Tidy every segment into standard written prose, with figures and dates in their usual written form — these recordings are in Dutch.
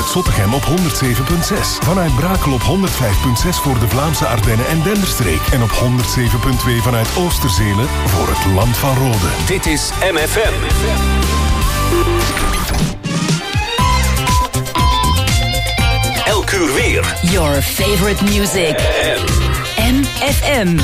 vanuit Zottegem op 107.6. Vanuit Brakel op 105.6 voor de Vlaamse Ardennen en Denderstreek. En op 107.2 vanuit Oosterzelen voor het Land van Rode. Dit is MFM. Elk uur weer. Your favorite music. MFM.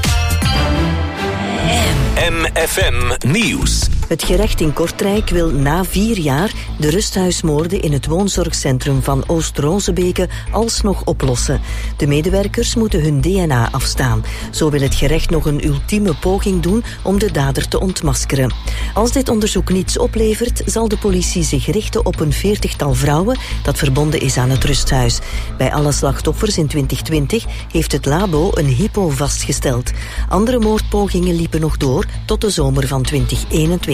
MFM Nieuws. Het gerecht in Kortrijk wil na 4 jaar de rusthuismoorden in het woonzorgcentrum van Oost-Rozebeke alsnog oplossen. De medewerkers moeten hun DNA afstaan. Zo wil het gerecht nog een ultieme poging doen om de dader te ontmaskeren. Als dit onderzoek niets oplevert, zal de politie zich richten op een 40-tal vrouwen dat verbonden is aan het rusthuis. Bij alle slachtoffers in 2020 heeft het labo een hypo vastgesteld. Andere moordpogingen liepen nog door tot de zomer van 2021.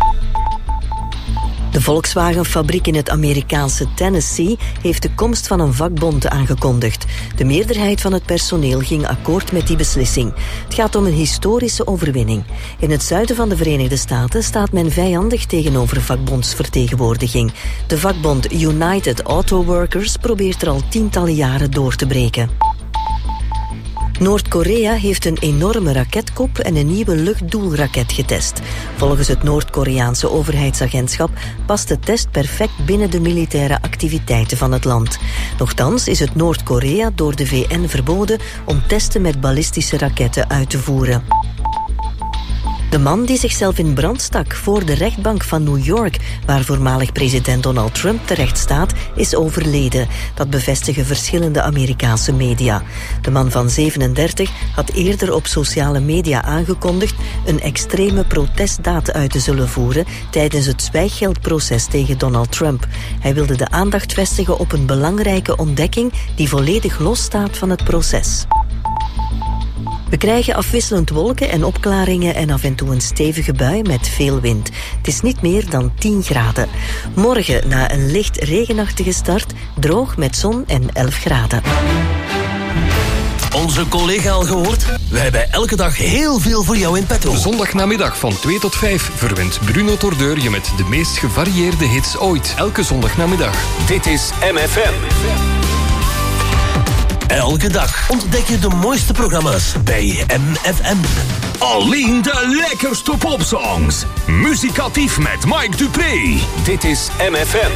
De Volkswagen-fabriek in het Amerikaanse Tennessee heeft de komst van een vakbond aangekondigd. De meerderheid van het personeel ging akkoord met die beslissing. Het gaat om een historische overwinning. In het zuiden van de Verenigde Staten staat men vijandig tegenover vakbondsvertegenwoordiging. De vakbond United Auto Workers probeert er al tientallen jaren door te breken. Noord-Korea heeft een enorme raketkop en een nieuwe luchtdoelraket getest. Volgens het Noord-Koreaanse overheidsagentschap past de test perfect binnen de militaire activiteiten van het land. Nochtans is het Noord-Korea door de VN verboden om testen met ballistische raketten uit te voeren. De man die zichzelf in brand stak voor de rechtbank van New York, waar voormalig president Donald Trump terecht staat, is overleden. Dat bevestigen verschillende Amerikaanse media. De man van 37 had eerder op sociale media aangekondigd een extreme protestdaad uit te zullen voeren tijdens het zwijggeldproces tegen Donald Trump. Hij wilde de aandacht vestigen op een belangrijke ontdekking die volledig losstaat van het proces. We krijgen afwisselend wolken en opklaringen en af en toe een stevige bui met veel wind. Het is niet meer dan 10 graden. Morgen, na een licht regenachtige start, droog met zon en 11 graden. Onze collega al gehoord? Wij hebben elke dag heel veel voor jou in petto. Zondagnamiddag van 2 tot 5 verwint Bruno Tordeur je met de meest gevarieerde hits ooit. Elke zondagnamiddag. Dit is MFM. Elke dag ontdek je de mooiste programma's bij MFM. Alleen de lekkerste popsongs. Muzikatief met Mike Dupré. Dit is MFM.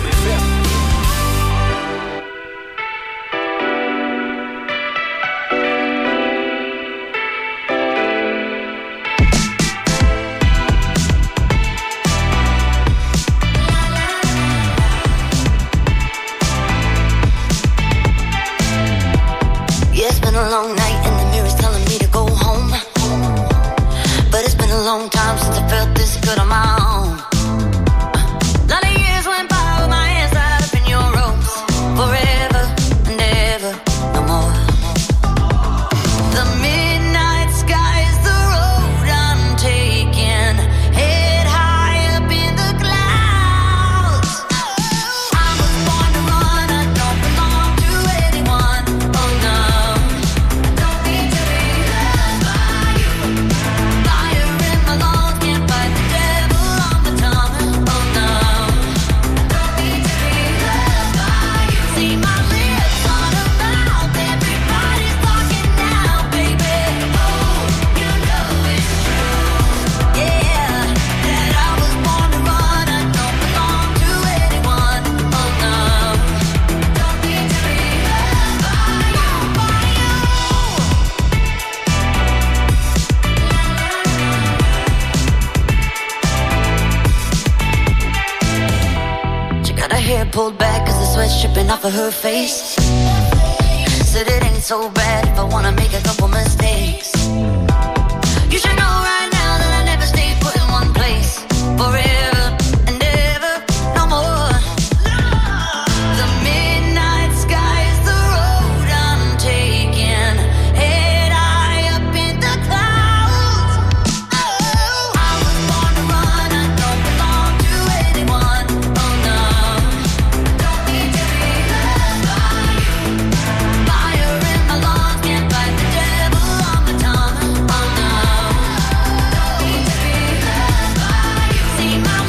A long night and the mirror's telling me to go home, but it's been a long time since I felt this good on my own. Lot of years went by with my hands tied up in your ropes, forever and ever, no more. The midnight sky is the road I'm taking, head high up in the clouds. I was born to run, I don't belong to anyone, oh no. Pulled back cause the sweat's dripping off of her face. Said it ain't so bad if I wanna make a couple mistakes. You should know right now that I never stay put in one place forever and ever, no more. The midnight sky is the road I'm taking, head high up in the clouds. Oh, I was born to run, I don't belong to anyone, oh no. See my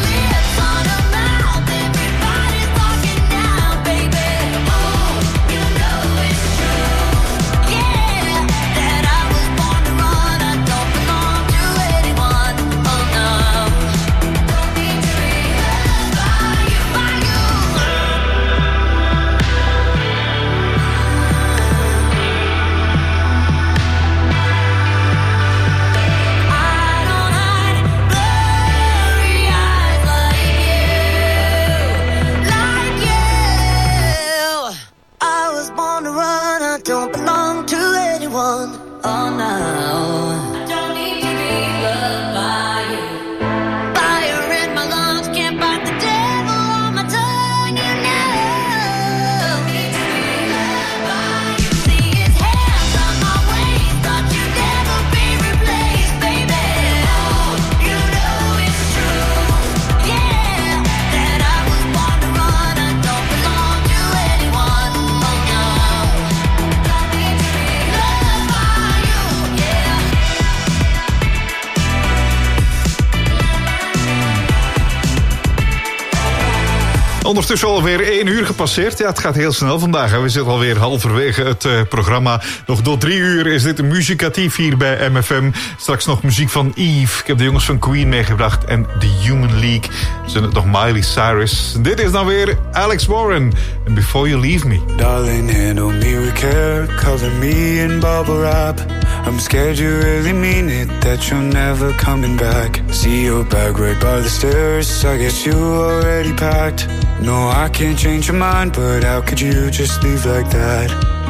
Ondertussen alweer 1 uur gepasseerd. Ja, het gaat heel snel vandaag. We zitten alweer halverwege het programma. Nog tot 3 uur is dit een muzikatief hier bij MFM. Straks nog muziek van Eve. Ik heb de jongens van Queen meegebracht. En The Human League. Ze nog Miley Cyrus. Dit is dan weer Alex Warren. And Before You Leave Me. Darling, handle me with care. Cover me in bubble wrap. I'm scared you really mean it. That you're never coming back. See your bag right by the stairs. I guess you already packed. No, I can't change your mind, but how could you just leave like that?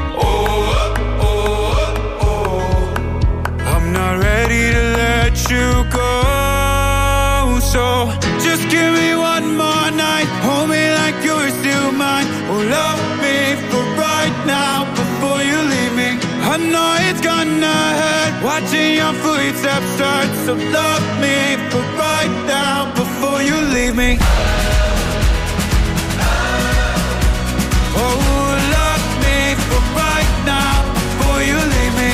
I'm not ready to let you go. So just give me one more night. Hold me like you're still mine. Oh, love me for right now before you leave me. I know it's gonna hurt watching your footsteps start. So love me for right now before you leave me. Oh, love me for right now before you leave me.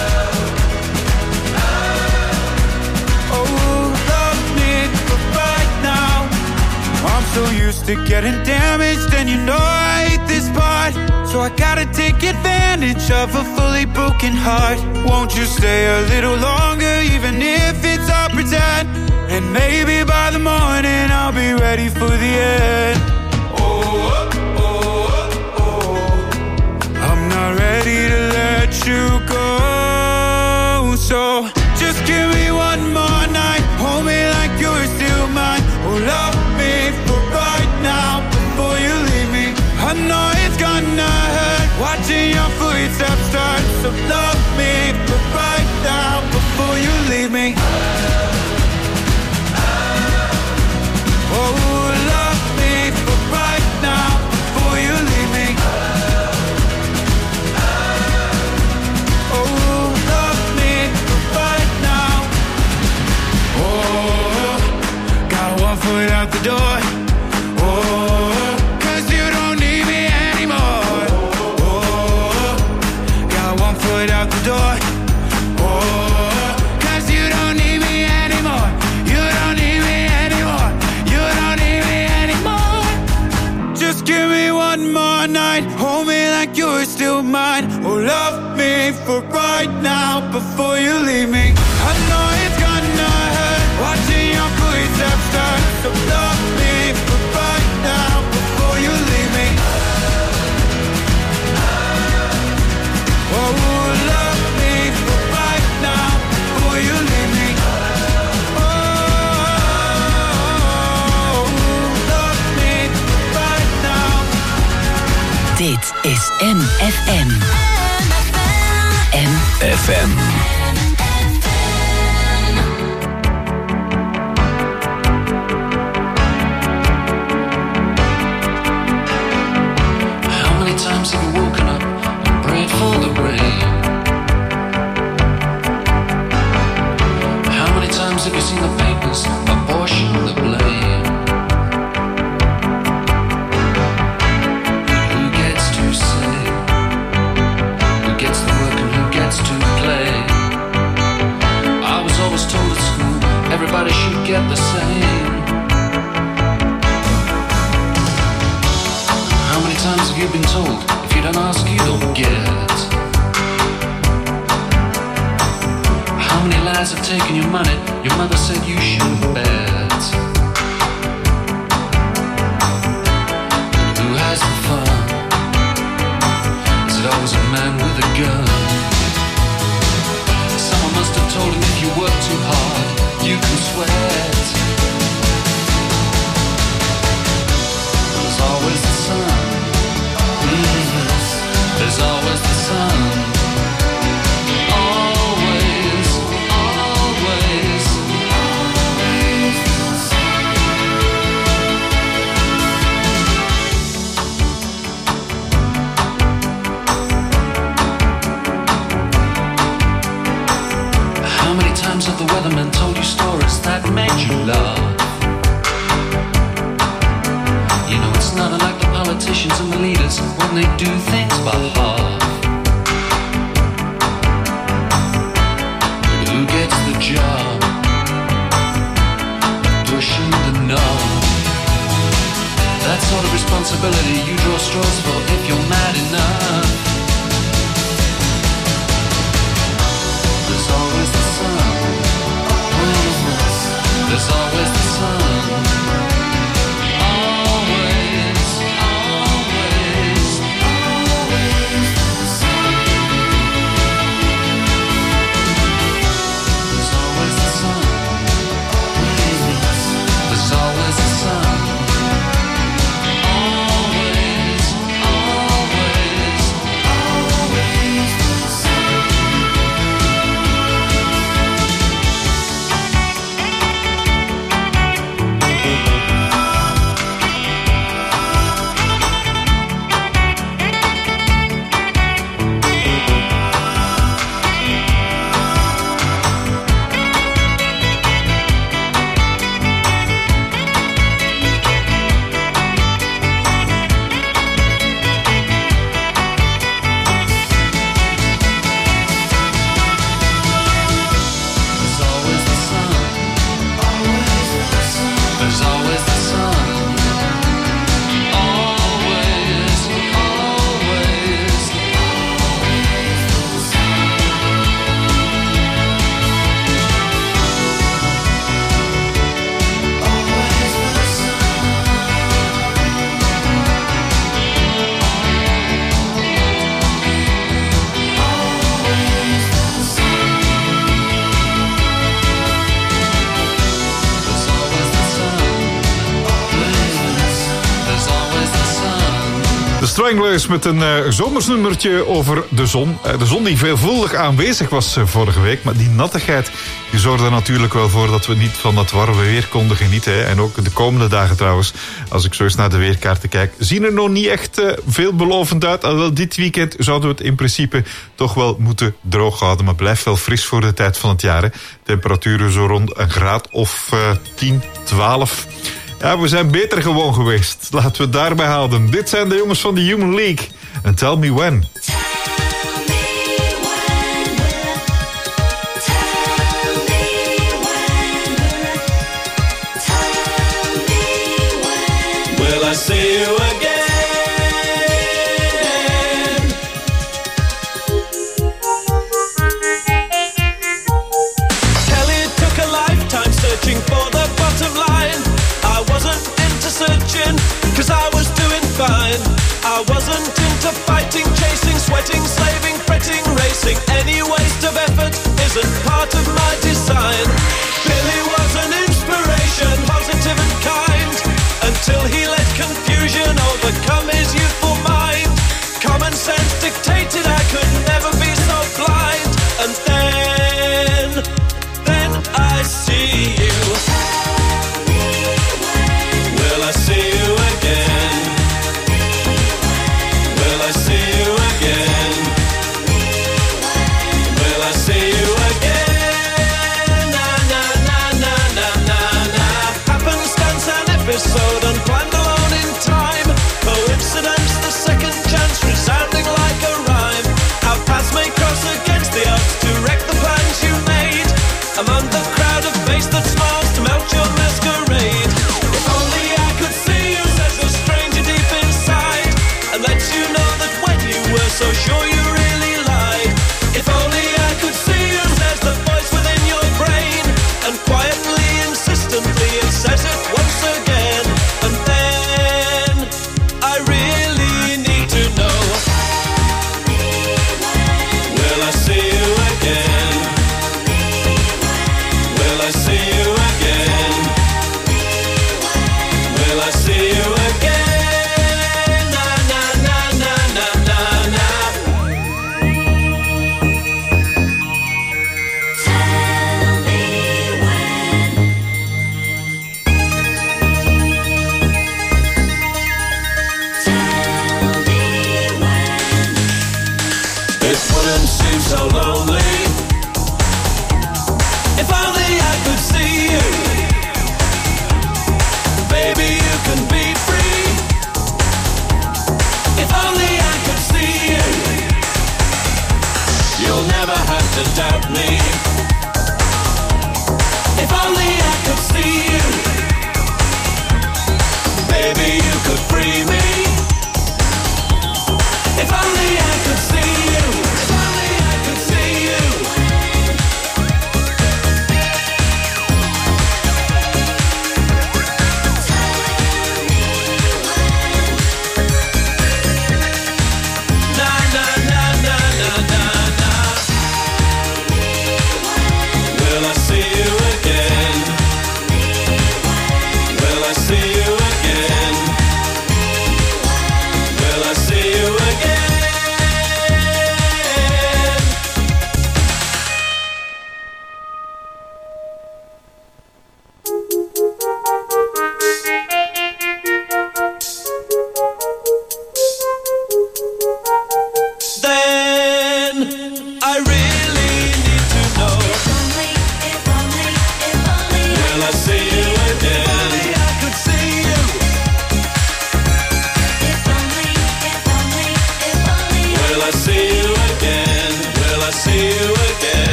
Oh, love me for right now. I'm so used to getting damaged, and you know I hate this part. So I gotta take advantage of a fully broken heart. Won't you stay a little longer, even if it's all pretend? And maybe by the morning I'll be ready for the end. I'm not ready to let you go. So just give me one more night. Hold me like you're still mine. Oh, love me for right now before you leave me. I know it's gonna hurt watching your footsteps start. So love me for right now before you leave me. Oh, love me for right now before you leave me. Oh, love me for right now. Oh, got one foot out the door. Oh, 'cause you don't need me anymore. Oh, got one foot out the door. Oh, 'cause you don't need me anymore. You don't need me anymore. You don't need me anymore. Just give me one more night. Hold me like you're still mine. Oh, love me for right now before you leave me. I know it's gonna hurt watching your footsteps start. So love me for right now before you leave me. Oh, love me for right now before you leave me. Oh, love me for right now. Dit is MFM. FM. How many times have you woken up and prayed for the rain? How many times have you seen the papers apportion the blame? Who gets to say? Who gets the work and who gets to play? I was always told at school everybody should get the same. How many times have you been told if you don't ask you don't get? How many lies have taken your money? Your mother said you shouldn't bet. Who has the fun? Is it always a man with a gun? Someone must have told him if you work too hard, you can sweat. There's always the sun. There's always the sun. Always, always, always. How many times have the weathermen told you stories that made you laugh? You know it's not unlike the politicians and the leaders when they do things by half. But who gets the job? Pushing the knob. That's sort of responsibility you draw straws for if you're mad enough. There's always the sun. There's always the sun. Always, always, always the sun. There's always the sun. There's always the sun. Always, always, always the sun. Stranglers met een zomersnummertje over de zon. De zon die veelvuldig aanwezig was vorige week. Maar die nattigheid die zorgde er natuurlijk wel voor dat we niet van dat warme weer konden genieten. Hè. En ook de komende dagen trouwens, als ik zo eens naar de weerkaarten kijk, zien er nog niet echt veelbelovend uit. Alhoewel dit weekend zouden we het in principe toch wel moeten droog houden. Maar blijft wel fris voor de tijd van het jaar. Hè. Temperaturen zo rond een graad of 10, 12. Ja, we zijn beter gewoon geweest. Laten we het daarbij houden. Dit zijn de jongens van de Human League. En Tell Me When. Will I see you again? Kelly took a lifetime searching for the bottom line. I wasn't into searching, 'cause I was doing fine. I wasn't into fighting, chasing, sweating, slaving, fretting, racing. Any waste of effort isn't part of my design. Billy was an inspiration, positive and kind, until he let confusion overcome his youthful mind. Common sense dictated I could never be so blind. And then I see you. Will I see you again? Will I see you again? Will I see you again? Na na na na na na na. Happenstance an episode unplanned alone in time. Coincidence, the second chance resounding like a rhyme. Our paths may cross against the odds to wreck the plans you made. Among the crowd of face that smiles to melt your masquerade. If only I could see you, says the stranger deep inside, and lets you know that when you were so sure you really lied. If only I could see you, says the voice within your brain, and quietly, insistently it says it once again. And then I really need to know. Will I see you again? Will I see you again? Will I see you again? Na na na na na na na. Tell me when. Tell me when. It wouldn't seem so lonely if only I could see you. Baby, you can be free. If only I could see you. You'll never have to doubt me. If only I could see you. Baby, you could free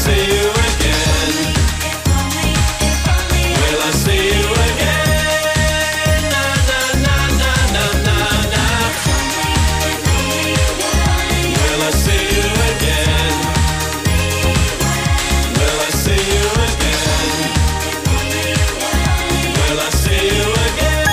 see you again? Will I see you again? Na na na na na na na. Will I see you again? Will I see you again? Will I see you again?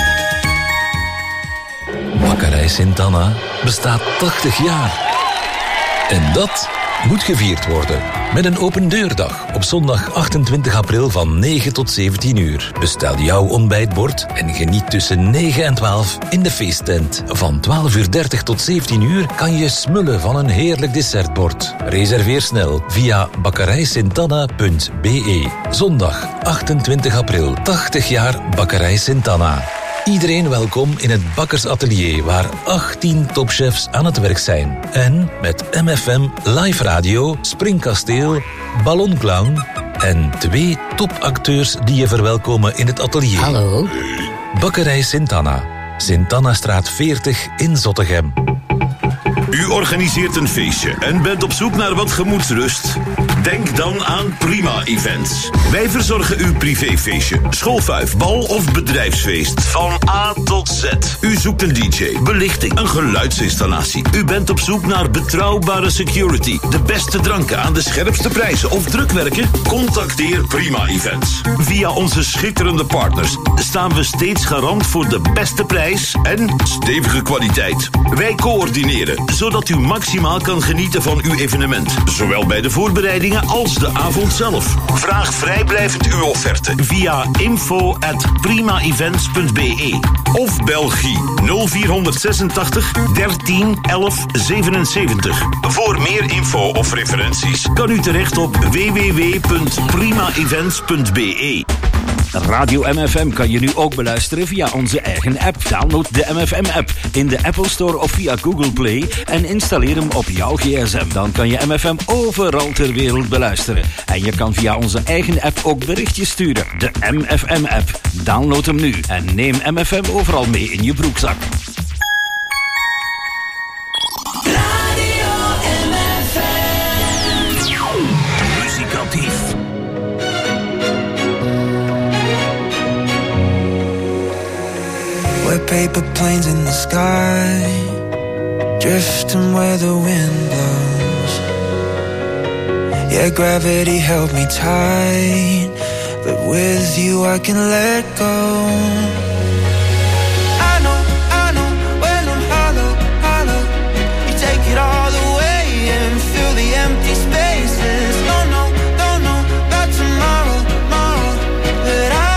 Bakkerij Sint-Anna bestaat 80 jaar. En dat moet gevierd worden met een open deurdag op zondag 28 april van 9 tot 17 uur. Bestel jouw ontbijtbord en geniet tussen 9 en 12 in de feesttent. Van 12:30 tot 17 uur kan je smullen van een heerlijk dessertbord. Reserveer snel via bakkerijsintana.be. Zondag 28 april, 80 jaar Bakkerij Sint-Anna. Iedereen welkom in het bakkersatelier waar 18 topchefs aan het werk zijn. En met MFM Live Radio, Springkasteel, Ballonclown en 2 topacteurs die je verwelkomen in het atelier. Hallo. Bakkerij Sint-Anna, Sint-Annastraat 40 in Zottegem. U organiseert een feestje en bent op zoek naar wat gemoedsrust? Denk dan aan Prima Events. Wij verzorgen uw privéfeestje, schoolfuif, bal of bedrijfsfeest. Van A tot Z. U zoekt een DJ, belichting, een geluidsinstallatie. U bent op zoek naar betrouwbare security, de beste dranken aan de scherpste prijzen of drukwerken? Contacteer Prima Events. Via onze schitterende partners staan we steeds garant voor de beste prijs en stevige kwaliteit. Wij coördineren, zodat u maximaal kan genieten van uw evenement. Zowel bij de voorbereidingen als de avond zelf. Vraag vrijblijvend uw offerte via info@primaevents.be of Belgie 0486 13 11 77. Voor meer info of referenties kan u terecht op www.primaevents.be. Radio MFM kan je nu ook beluisteren via onze eigen app. Download de MFM-app in de Apple Store of via Google Play en installeer hem op jouw gsm. Dan kan je MFM overal ter wereld beluisteren. En je kan via onze eigen app ook berichtjes sturen. De MFM-app. Download hem nu en neem MFM overal mee in je broekzak. Muzikatief. We're paper planes in the sky, drifting where the wind blows. Yeah, gravity held me tight, but with you I can let go. I know, when I'm hollow, you take it all away and fill the empty spaces. Don't know about tomorrow, but I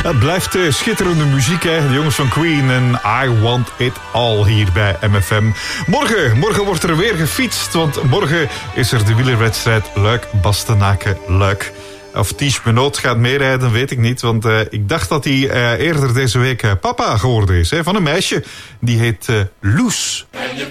Het blijft schitterende muziek, hè. De jongens van Queen en I Want It All hier bij MFM. Morgen wordt er weer gefietst, want morgen is er de wielerwedstrijd Luik-Bastenaken-Luik. Of Ties Benoot gaat meerijden, weet ik niet. Want ik dacht dat hij eerder deze week papa geworden is. Hè, van een meisje. Die heet Loes.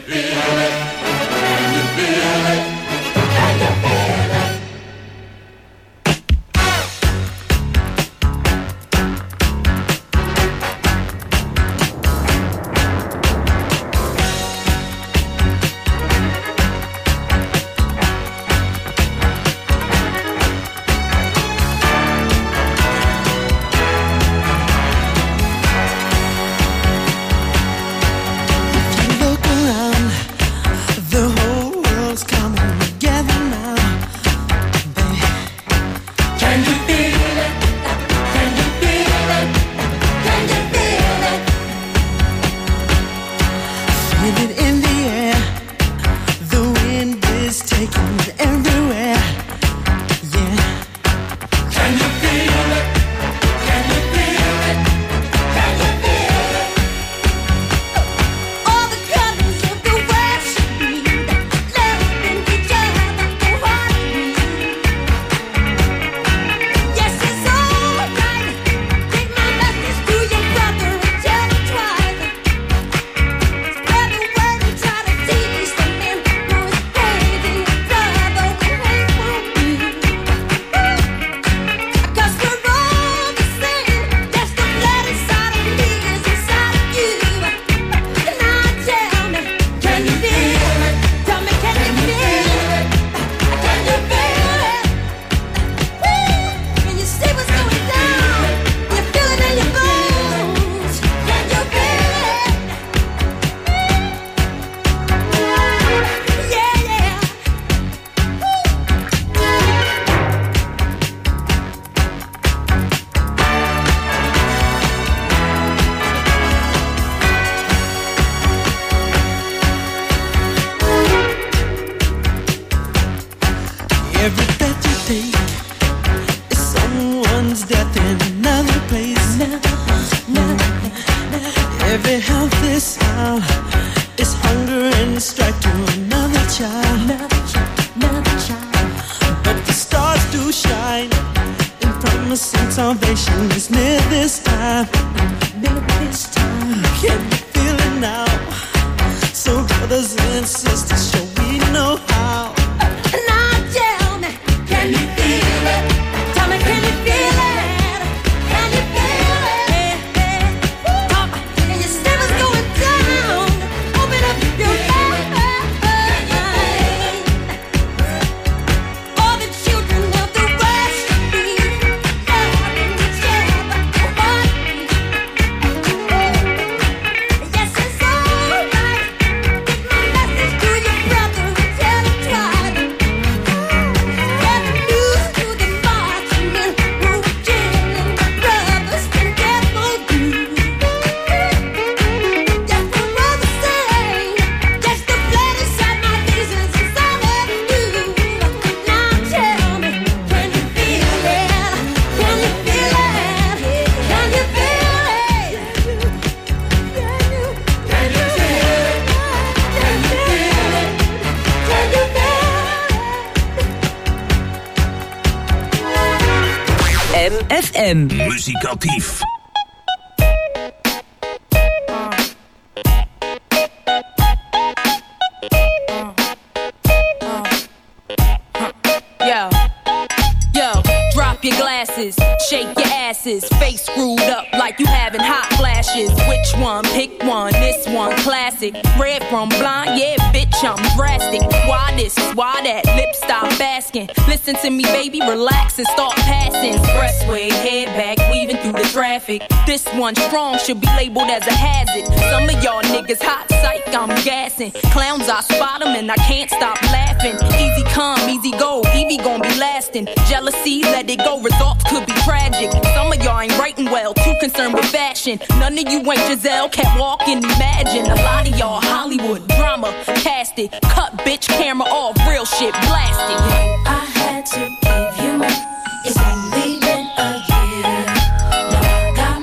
MFM. Muzikatief. Shake your asses, face screwed up like you having hot flashes. Which one? Pick one. This one, classic. Red from blind, yeah, bitch, I'm drastic. Why this? Why that? Lip stop asking. Listen to me, baby, relax and start passing. Expressway, head back, weaving through the traffic. This one strong should be labeled as a hazard. Some of y'all niggas hot psych, I'm gassing. Clowns, I spot them and I can't stop laughing. Easy come, easy go, Evie gon' be lasting. Jealousy, let it go, results could be tragic. Some of y'all ain't writing well, too concerned with fashion. None of you ain't Giselle, can't walk and imagine. A lot of y'all Hollywood drama, cast it. Cut bitch camera off, real shit blasted. I had to give you, it's only been a year. Now I got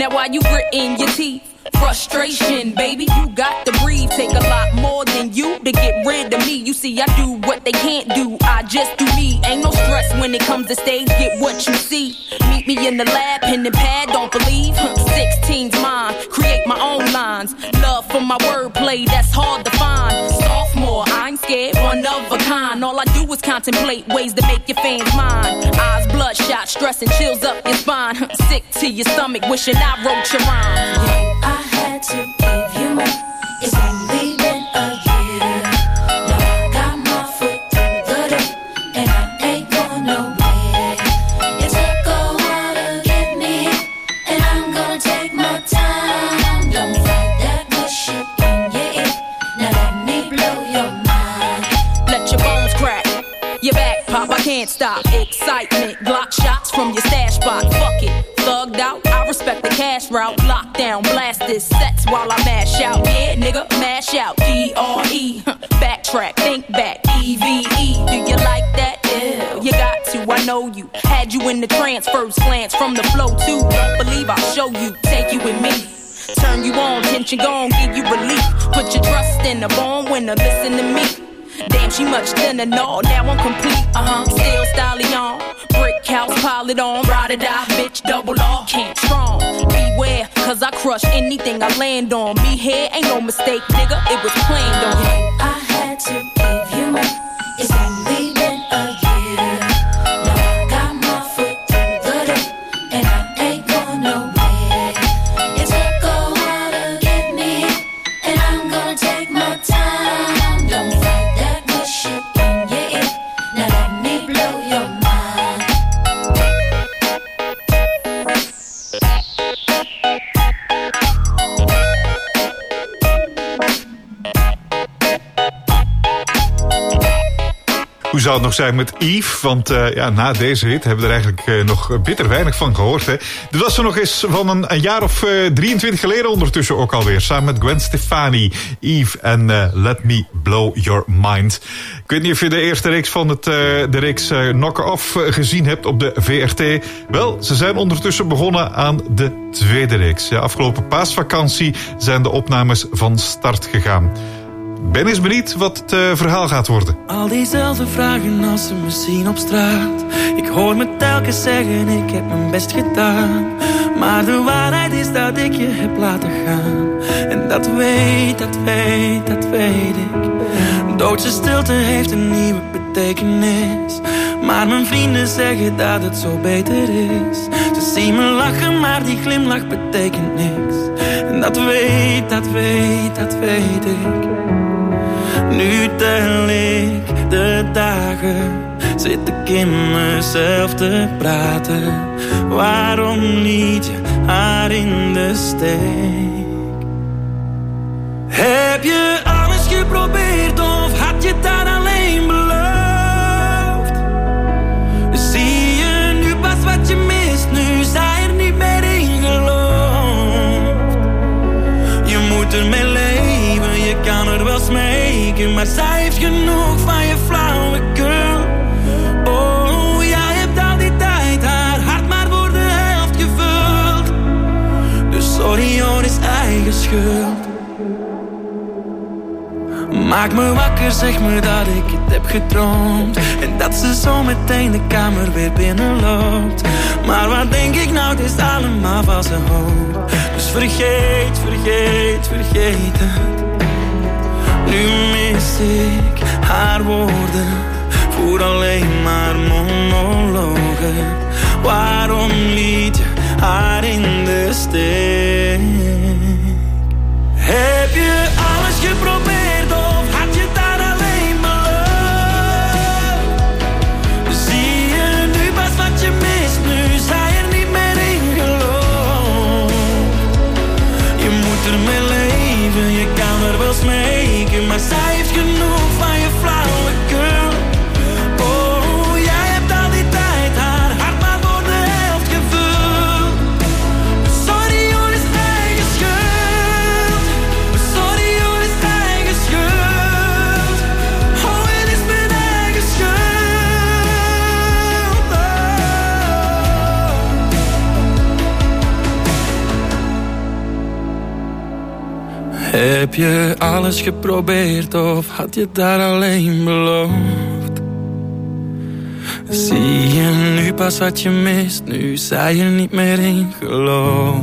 Now why you gritting your teeth? Frustration, baby, you got to breathe. Take a lot more than you to get rid of me. You see, I do what they can't do. I just do me. Ain't no stress when it comes to stage. Get what you see. Meet me in the lab, pen and pad. Don't believe 16's mine. Create my own lines. Love for my wordplay, that's hard to find. Sophomore, I ain't scared, one of a kind. All I do is contemplate ways to make your fans mine. Eyes bloodshot, stress and chills up your spine. Sick to your stomach, wishing I wrote your rhyme. I had to give you more. It's only been a year. Now I got my foot through the door, and I ain't going nowhere. It took a while to get me here, and I'm gonna take my time. Don't fight that good shit in your ear. Now let me blow your mind. Let your bones crack, your back pop, I can't stop. Excitement, Glock shots from your stash spot. Fuck it, thugged out, I respect the cash route. Lockdown, blast this sets while I mash out. Yeah, nigga, mash out. D-R-E, backtrack, think back. E-V-E, do you like that? Yeah, you got to, I know you. Had you in the trance, first glance from the flow too. Don't believe I'll show you, take you with me. Turn you on, tension gone, give you relief. Put your trust in the born winner, listen to me. Damn, she much thinner, no, now I'm complete, still stallion, brick house, pile it on, ride or die, bitch, double R, can't strong, beware, cause I crush anything I land on, me here, ain't no mistake, nigga, it was planned on. I had to give you more, it's only been a year, now I got my foot through the door, and I ain't going nowhere, it took a while to get me here, and I'm gonna take my time, don't fight shit in your ear. Now let me blow your mind. Hoe zou het nog zijn met Yves? Want na deze hit hebben we er eigenlijk nog bitter weinig van gehoord. Hè? Dit was er nog eens van een jaar of 23 geleden ondertussen ook alweer. Samen met Gwen Stefani, Yves en Let Me Blow Your Mind. Ik weet niet of je de eerste reeks van de reeks Knock Off gezien hebt op de VRT. Wel, ze zijn ondertussen begonnen aan de tweede reeks. Ja, afgelopen paasvakantie zijn de opnames van start gegaan. Ben eens benieuwd wat het verhaal gaat worden. Al diezelfde vragen als ze me zien op straat. Ik hoor me telkens zeggen, ik heb mijn best gedaan. Maar de waarheid is dat ik je heb laten gaan. En dat weet ik. Doodse stilte heeft een nieuwe betekenis. Maar mijn vrienden zeggen dat het zo beter is. Ze zien me lachen, maar die glimlach betekent niks. En dat weet ik. Nu tel ik de dagen, zit ik in mezelf te praten. Waarom liet je haar in de steek? Heb je alles geprobeerd of had je daar alleen beloofd? Zie je nu pas wat je mist, nu zij er niet meer in gelooft. Je moet ermee leven, je kan er wel smeken, maar zij heeft genoeg van je flauwekul. Oh, jij hebt al die tijd haar hart maar voor de helft gevuld. Dus sorry hoor, is eigen schuld. Maak me wakker, zeg me dat ik het heb gedroomd. En dat ze zo meteen de kamer weer binnenloopt. Maar wat denk ik nou, het is allemaal valse hoop. Dus vergeet het. Nu mis ik haar woorden, voer alleen maar monologen. Waarom liet je haar in de steek? Heb je alles geprobeerd of had je daar alleen beloofd? Zie je nu pas wat je mist, nu zij er niet meer in gelooft. Je moet ermee leven, je kan er wel smeken, maar zij heeft genoeg van je flauwekul. Oh, jij hebt al die tijd haar hart maar voor de helft gevuld. Sorry hoor, is eigen schuld. Sorry hoor, is eigen Heb je alles geprobeerd of had je daar alleen beloofd? Zie je nu pas wat je mist, nu zij er niet meer in gelooft.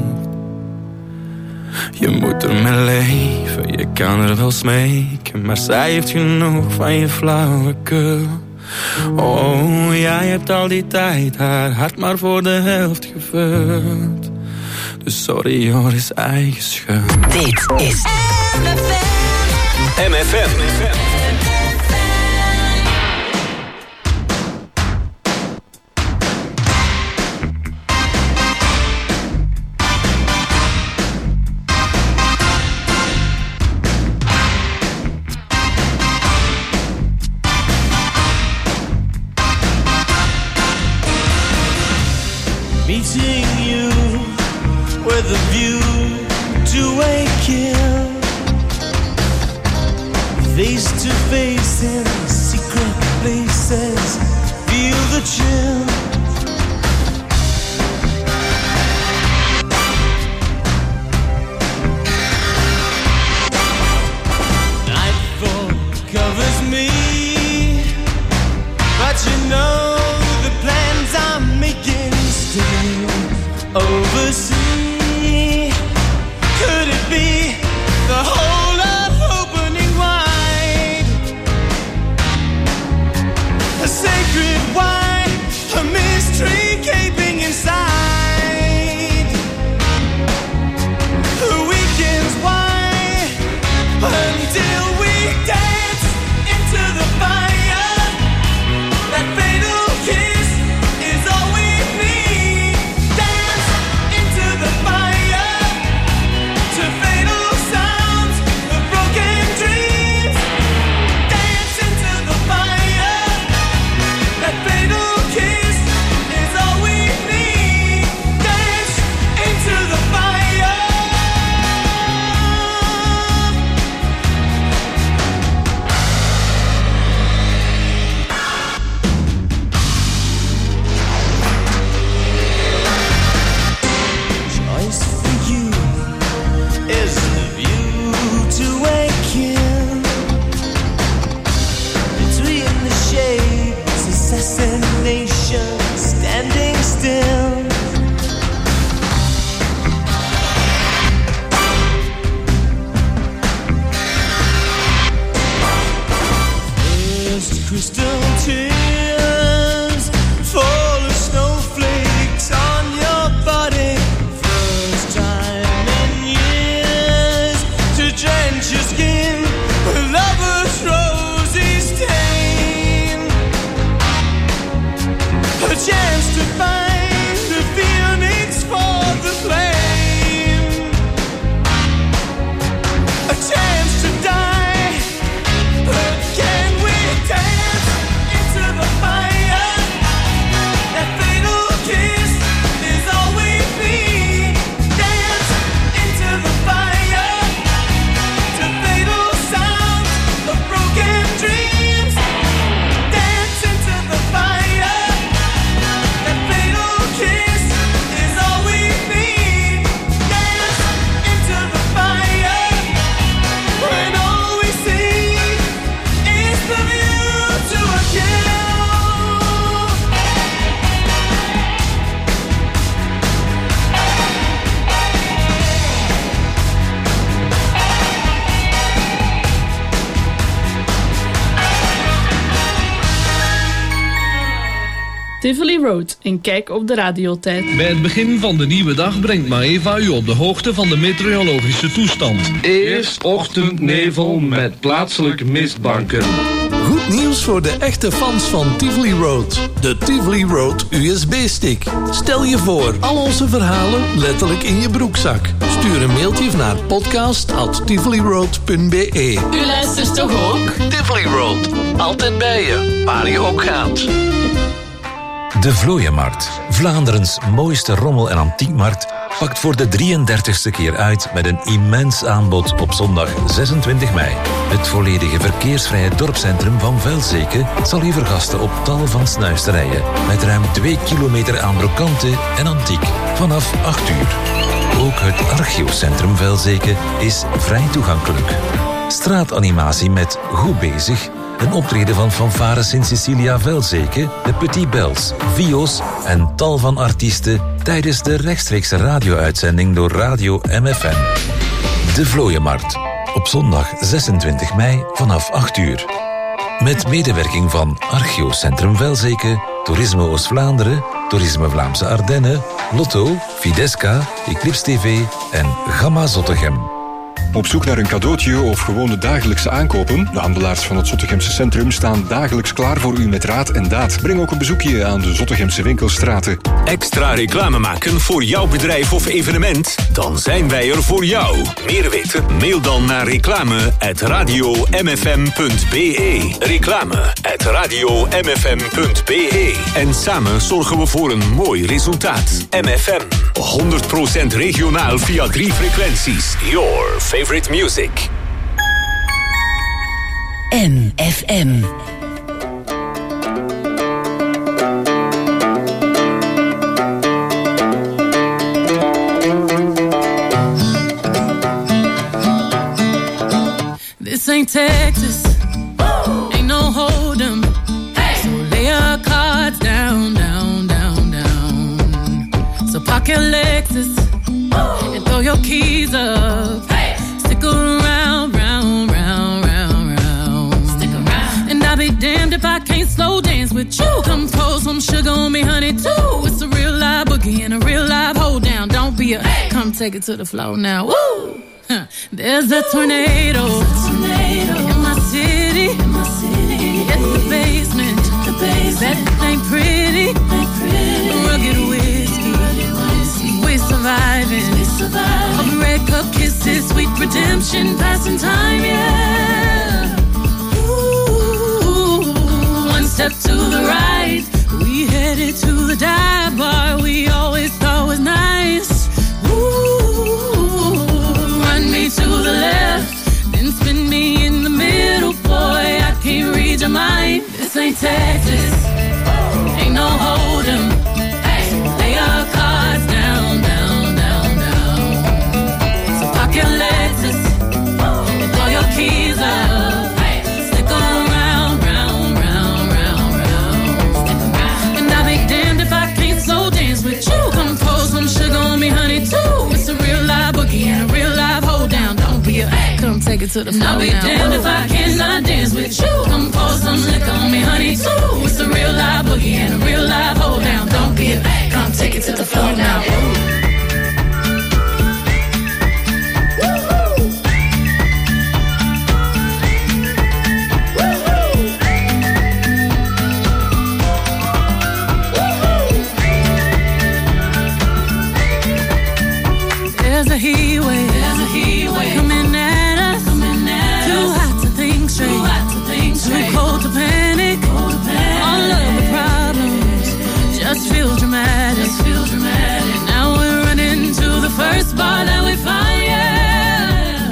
Je moet ermee leven, je kan er wel smeken, maar zij heeft genoeg van je flauwekul. Oh, jij hebt al die tijd haar hart maar voor de helft gevuld. Dus sorry hoor, is eigen schuld. Dit is MFM. Meeting you with a view to a kill, face to face in secret places, feel the chill. Nightfall covers me, but you know the plans I'm making still oversee. Could it be the whole of opening wide? A sacred wine, a mystery gaping inside. The weekend's why until we dance into the fire. That fatal kiss is all we need. Dance into the fire to fatal sounds of broken dreams. Dance into the fire. That fatal kiss is all we need. Dance into the fire. Choice for you is the view to a kill. Between the shades, assassination, standing still. First crystal tears fall as snowflakes on your body. First time in years to drench your skin with lover's rosy stain. A chance to find the phoenix for the flame. A chance to die, but can we dance into the fire? That fatal kiss is all we need. Dance into the fire to fatal sounds of broken dreams. Dance into the fire. That fatal kiss is all we need. Dance into the fire when all we see is the view to a kill. Tivoli Road, een kijk op de radiotijd. Bij het begin van de nieuwe dag brengt Maeva u op de hoogte van de meteorologische toestand. Eerst ochtendnevel met plaatselijke mistbanken. Goed nieuws voor de echte fans van Tivoli Road. De Tivoli Road USB-stick. Stel je voor, al onze verhalen letterlijk in je broekzak. Stuur een mailtje naar podcast@tivoliroad.be. U luistert toch ook? Tivoli Road, altijd bij je, waar je ook gaat. De Vlooienmarkt, Vlaanderens mooiste rommel- en antiekmarkt, pakt voor de 33ste keer uit met een immens aanbod op zondag 26 mei. Het volledige verkeersvrije dorpscentrum van Velzeke zal u vergasten op tal van snuisterijen met ruim 2 kilometer aan brokanten en antiek vanaf 8 uur. Ook het Archeocentrum Velzeke is vrij toegankelijk. Straatanimatie met Goed Bezig, een optreden van Fanfare Sint-Cecilia Velzeke, de Petit Bels, Vio's en tal van artiesten tijdens de rechtstreekse radio-uitzending door Radio MFM. De Vlooienmarkt, op zondag 26 mei vanaf 8 uur. Met medewerking van Archeocentrum Velzeke, Toerisme Oost-Vlaanderen, Toerisme Vlaamse Ardennen, Lotto, Fidesca, Eclipse TV en Gamma Zottegem. Op zoek naar een cadeautje of gewone dagelijkse aankopen? De handelaars van het Zottegemse centrum staan dagelijks klaar voor u met raad en daad. Breng ook een bezoekje aan de Zottegemse winkelstraten. Extra reclame maken voor jouw bedrijf of evenement? Dan zijn wij er voor jou. Meer weten? Mail dan naar reclame@radiomfm.be. Reclame@radiomfm.be. En samen zorgen we voor een mooi resultaat. MFM. 100% regionaal via 3 frequenties. Your favorite music. MFM. This ain't Texas. Ain't no hold'em. So lay your cards down, down, down, down. So park your Lexus and throw your keys up. Stick around, round, round, round, round. Stick around. And I'll be damned if I can't slow dance with you. Come pour some sugar on me, honey, too. It's a real live boogie and a real live hold down. Don't be a come take it to the floor now. Woo! There's a tornado in my city. At the basement. That ain't pretty. Rugged whiskey. We surviving. Of red cup kisses, sweet redemption, passing time, yeah. Ooh, one step to the right. We headed to the dive bar we always thought was nice. Run me to the left, then spin me in the middle, boy, I can't read your mind. This ain't Texas, ain't no hold'em. Lay your cards down, down, down, down. So park your Lexus and throw your keys up. Stick around, round, round, round, round. And I'll be damned if I can't slow dance with you. Come pour some sugar on me, honey, too. It's a real live boogie and a real live hold down. Don't be a come take it to the floor. I'll be damned if I cannot dance with you. Come pour some liquor on me, honey, too. It's a real live boogie and a real live hold down. Don't be a come take it to the floor now. There's a heat wave coming at us. Too hot to think straight. Too cold to panic. All of the problems just feel dramatic. Now we're running to the first bar that we find. Yeah.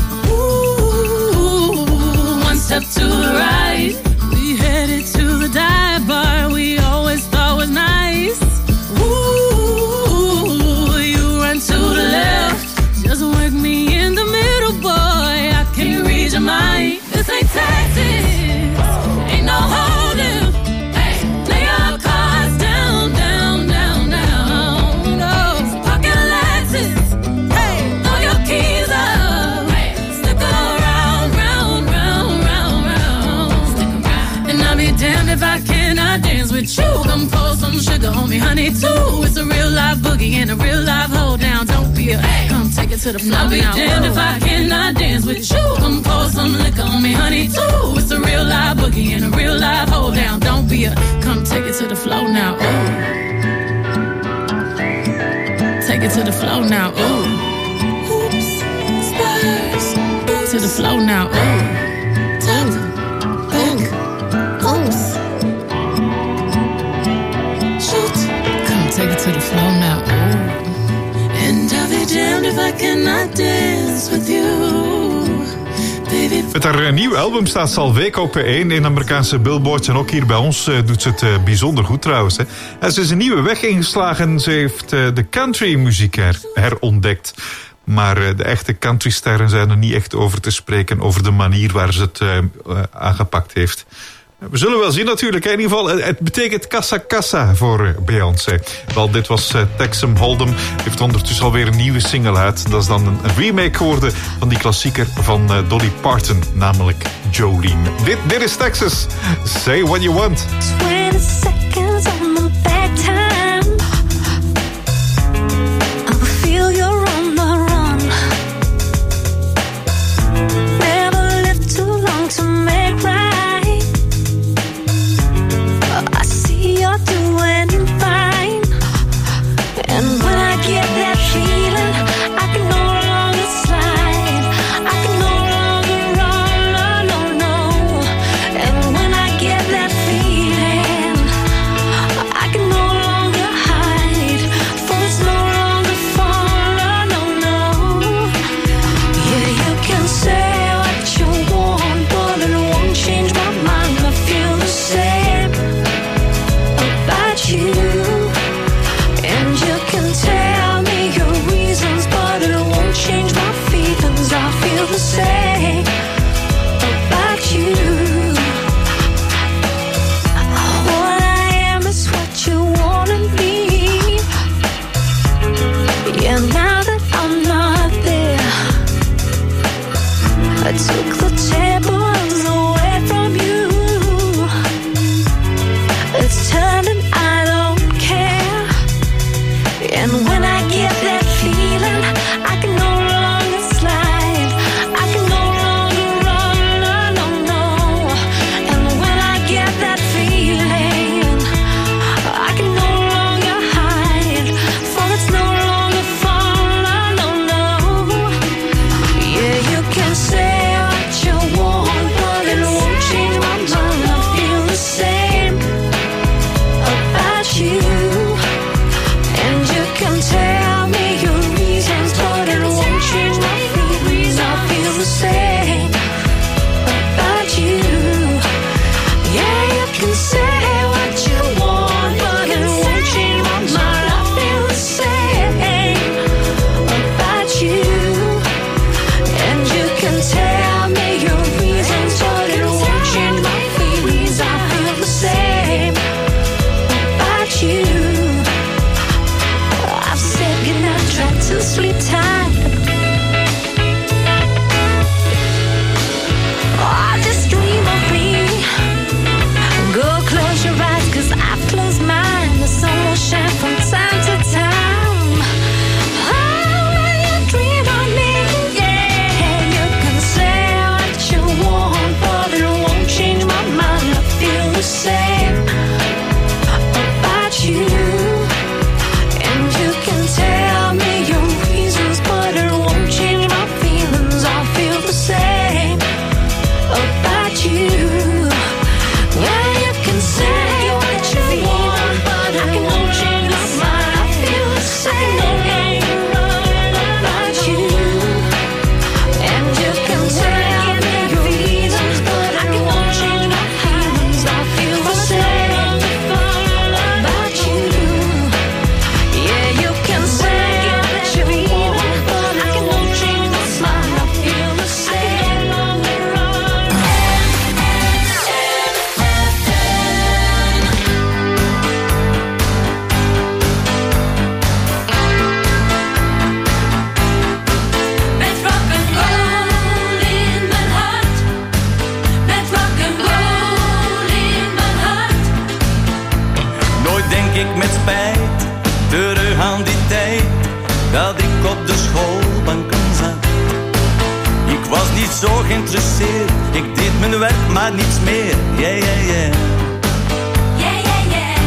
Ooh, one step to the right. We headed to the dive bar we always thought was nice. Ooh, you run to the left. Just work me in the middle, boy. I can't read your mind. This ain't Texas. Ain't no hold'em. Lay your cards down, down, down, down. No, pocket Lexus. Throw your keys up. Stick around, round, round, round, round. And I'll be damned if I cannot dance with you. Come pour some sugar on me, honey, too. It's a real live boogie and a real live hold down. Don't be a come take it to the floor. I'll be damned if I cannot dance with you. Come pour some liquor on me, honey, too. It's a real live boogie and a real live hold down. Don't be a come take it to the floor now. Ooh. Take it to the floor now. Ooh. Oops, spurs. To the floor now. Ooh. Top, back, oops. Shoot. Come take it to the floor now. Ooh. And I'll be damned if I cannot dance with you. Met haar nieuw album staat ze al weken op 1 in Amerikaanse billboards. En ook hier bij ons doet ze het bijzonder goed trouwens. Hè. En ze is een nieuwe weg ingeslagen. Ze heeft de countrymuziek herontdekt. Maar de echte countrysterren zijn er niet echt over te spreken. Over de manier waar ze het aangepakt heeft. We zullen wel zien natuurlijk. In ieder geval, het betekent Casa Casa voor Beyoncé. Wel, dit was Texam Hold'em. Heeft ondertussen alweer een nieuwe single uit. Dat is dan een remake geworden van die klassieker van Dolly Parton. Namelijk Jolene. Dit is Texas. Say what you want. 20 seconds on the back time. I feel you're on the run. Never lived too long to make right. I see you're doing fine. And when I get that feeling, I can no longer slide. I can no longer run, no, no. And when I get that feeling, I can no longer hide. For it's no longer fun, no, no. Yeah, you can say what you want, but it won't change my mind. I feel the same about you. And you can tell me your reasons, but it won't change my feelings. I feel the same about you. What I am is what you wanna be. Yeah, now that I'm not there, I took the tables away from you. It's turning, I don't care. And when I get that feeling, I can no longer slide. I can no longer run, no, no. And when I get that feeling, I can no longer hide. For it's no longer fun, no, no. Yeah, you can say what you want, but it won't change my mind. I feel the same about you. And you can tell me your reasons, but it won't change my feelings. I feel the same about you. Yeah, you can say what you want, but it won't change my mind. I feel the same about you. And you can tell me your reasons, but it won't change my feelings. I feel the same about you. I've said goodnight, tried to sleep tight. Oh, just dream of me. Go close your eyes, 'cause I've closed mine. The sun will shine from time to time. Oh, when you dream of me, yeah, you can say what you want, but it won't change my mind. I feel the same about you. And you can tell me your reasons, but it won't change my feelings. I feel the same about you. Yeah, you can say what you want, but it won't change my mind. I feel the same about you. And you can tell me your reasons, but it won't change my feelings. I feel the same about you. Yeah, you can say what you want, but it won't change my mind. I feel the same. Met rock'n'roll in mijn hart. Met rock'n'roll in mijn hart. Nooit denk ik met spijt terug aan die tijd dat ik op de schoolbanken zat. Ik was niet zo geïnteresseerd, ik deed mijn werk maar niets meer. Yeah, yeah, yeah. Yeah, yeah, yeah.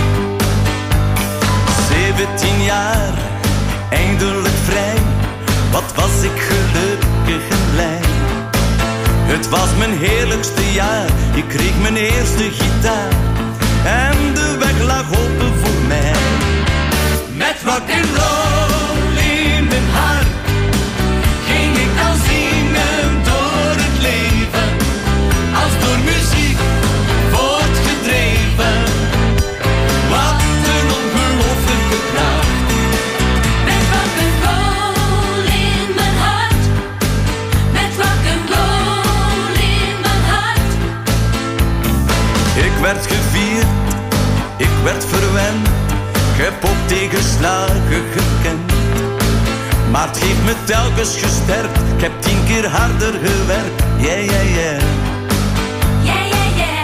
17 jaar, eindelijk vrij. Wat was ik gelukkig en blij. Het was mijn heerlijkste jaar, ik kreeg mijn eerste gitaar. En de weg lag open voor mij. Met rock'n'roll in mijn hart ging ik dan zingen door het leven. hart heeft me telkens gesterkt. Ik heb 10 keer harder gewerkt. Yeah, yeah, yeah. Yeah, yeah, yeah.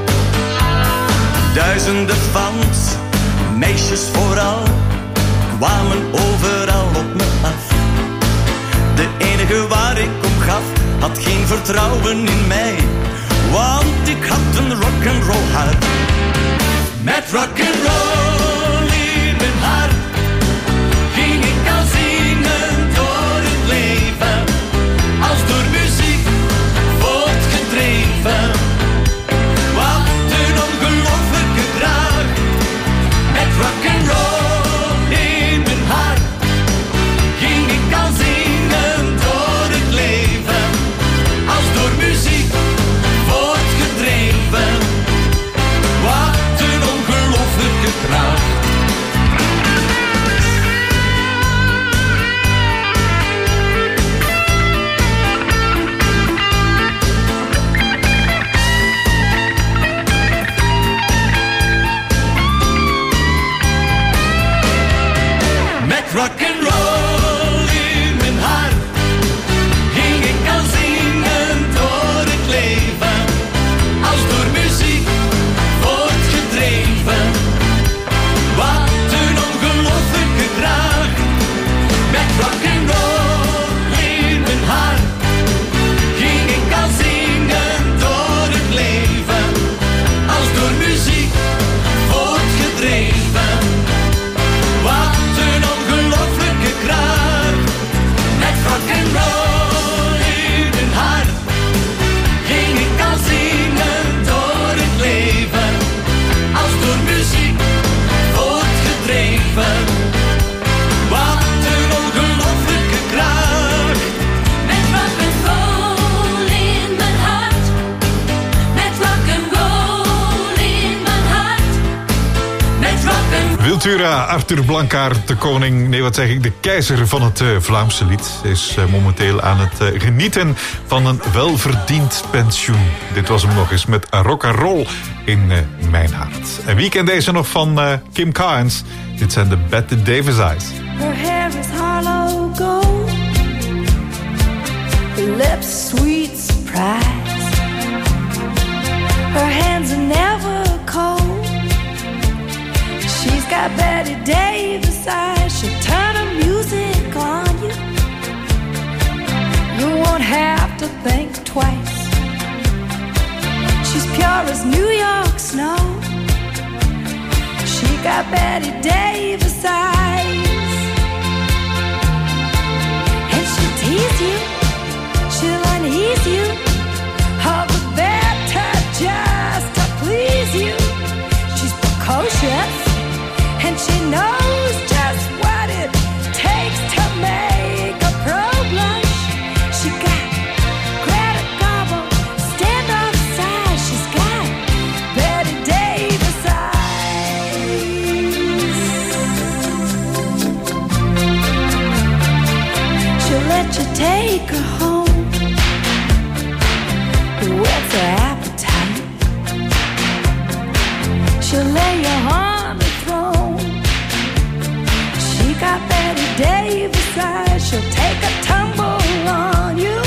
Duizenden fans, meisjes vooral, kwamen overal op me af. De enige waar ik om gaf, had geen vertrouwen in mij. Want ik had een rock'n'roll hart. Met rock'n'roll in mijn hart ging ik al zingen door het leven. Als door muziek voortgedreven. Wat een ongelooflijke draag. Met rock'n'roll in mijn hart ging ik al zingen door het leven. Als door muziek voortgedreven. Wat een ongelooflijke kracht. Met rock'n'roll in mijn hart ging ik al zingen door het leven. Als door muziek voortgedreven. Wat een ongelooflijke draag. Met rock'n'roll in mijn hart ging ik al zingen door het leven. Als door muziek voortgedreven. Wat een ongelooflijke kracht. Met rock'n'roll in mijn hart ging ik al zingen door het leven. Als door muziek voortgedreven. Wat een ongelooflijke kracht. Met rock'n'roll in mijn hart. Met rock'n'roll in mijn hart. Met rock'n'roll. Wiltura, Arthur Blankaart, de koning, nee wat zeg ik, de keizer van het Vlaamse lied, is momenteel aan het genieten van een welverdiend pensioen. Dit was hem nog eens met rock'n'roll in mijn hart. En wie kent deze nog van Kim Carnes? Dit zijn de Bette Davis Eyes. Her hair is Harlow gold, her lips sweet surprise, her hands are never cold. She's got Betty Davis eyes, she'll turn her music on you. You won't have to think twice. She's pure as New York snow. She got Betty Davis eyes. And she'll tease you, she'll unease you, all the better just to please you. She's precocious, and she knows just what it takes to make a pro blush. She got Greta Garbo, stand off side. She's got Betty Davis eyes. She'll let you take her home, whets her appetite. She'll lay you on the throne. She got Betty Davis eyes. She'll take a tumble on you,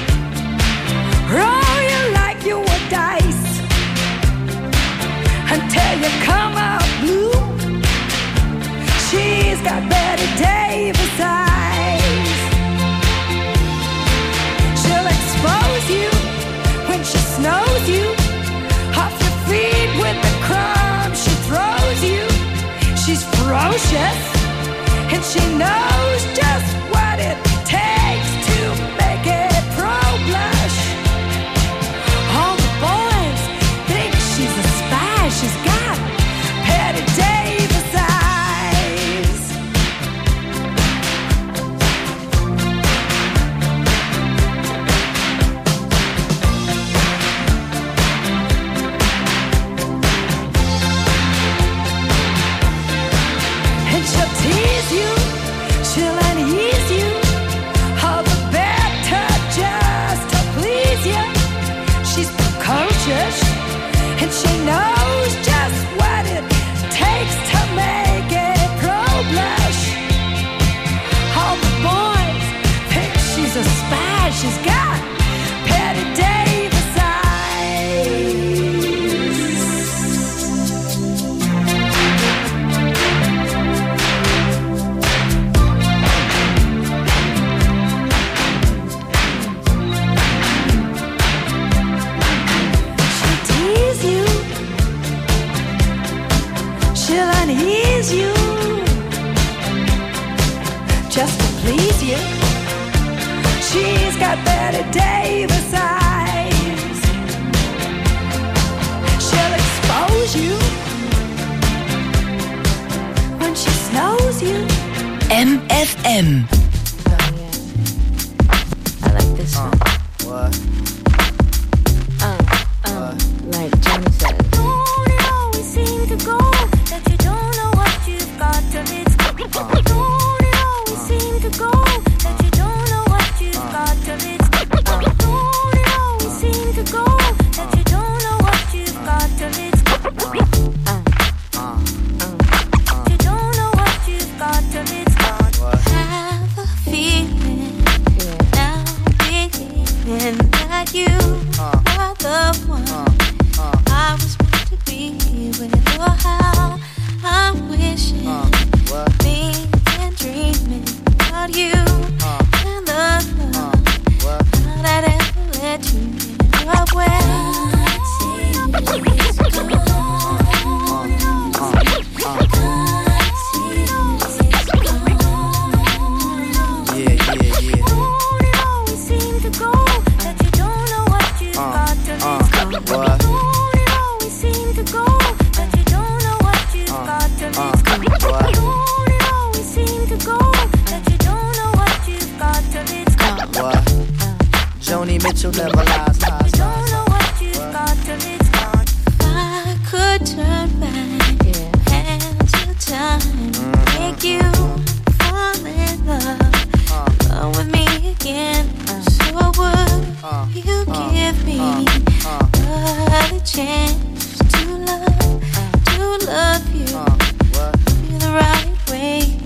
roll you like you were dice, until you come out blue. She's got Betty Davis eyes. She'll expose you when she snows you, off your feet with the crumbs she throws you. She's ferocious, and she knows just what it takes to make it pro blush. All the boys think she's a spy. She's got Betty Davis eyes. And she'll tease you, she'll a spy. She's got Patty Davis eyes. She'll tease you, she'll unease you, just to please you. She's got Betty Davis eyes. She'll expose you when she snows you. MFM. I like this one. What? Like Johnny said. Don't it always seem to go that you don't know what you've got till it's gone? Don't it always seem to go that you don't know what you've got till it's gone? Don't it always seem to go that you don't know what you've got till it's gone? You don't know what you've got till it's gone. Have a feeling now, beginning that you are the one I was meant to be with. Oh, how I'm wishing, thinking, dreaming about you and the love that ever let you in up well. Joni Mitchell never lies. Don't know what you've got till it's gone. I could turn back and to time, make you fall in love with me again. So would you give me another chance to love you the right way?